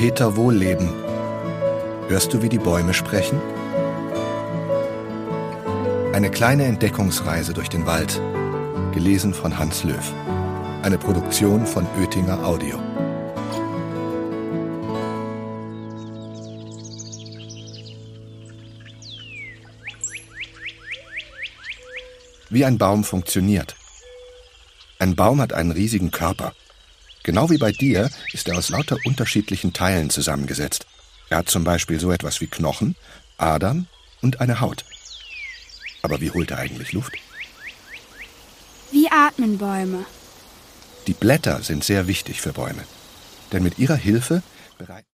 Peter Wohlleben. Hörst du, wie die Bäume sprechen? Eine kleine Entdeckungsreise durch den Wald. Gelesen von Hans Löw. Eine Produktion von Oetinger Audio. Wie ein Baum funktioniert. Ein Baum hat einen riesigen Körper. Genau wie bei dir ist er aus lauter unterschiedlichen Teilen zusammengesetzt. Er hat zum Beispiel so etwas wie Knochen, Adern und eine Haut. Aber wie holt er eigentlich Luft? Wie atmen Bäume? Die Blätter sind sehr wichtig für Bäume. Denn mit ihrer Hilfe bereiten